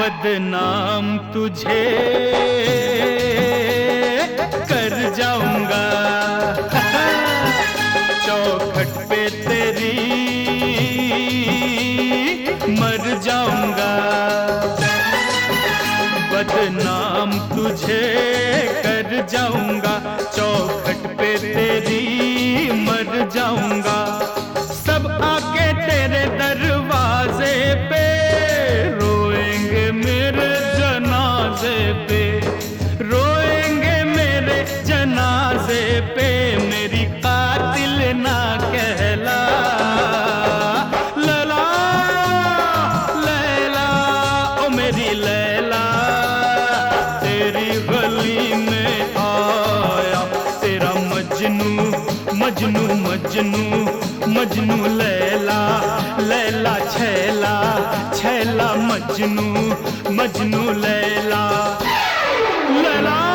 बदनाम तुझे कर जाऊंगा, चौखट पे तेरी मर जाऊंगा। बदनाम तुझे कर जाऊंगा, चौखट पे तेरी मर जाऊंगा। सब आके तेरे दरवाजे पे रोएंगे मेरे जनाजे पे, रोएंगे मेरे जनाजे पे। मेरी कातिल ना कहला, लैला लैला ओ मेरी लैला। तेरी गली में आया तेरा मजनू मजनू मजनू मजनू। लैला लैला छैला छैला मजनू मजनू। लैला लैला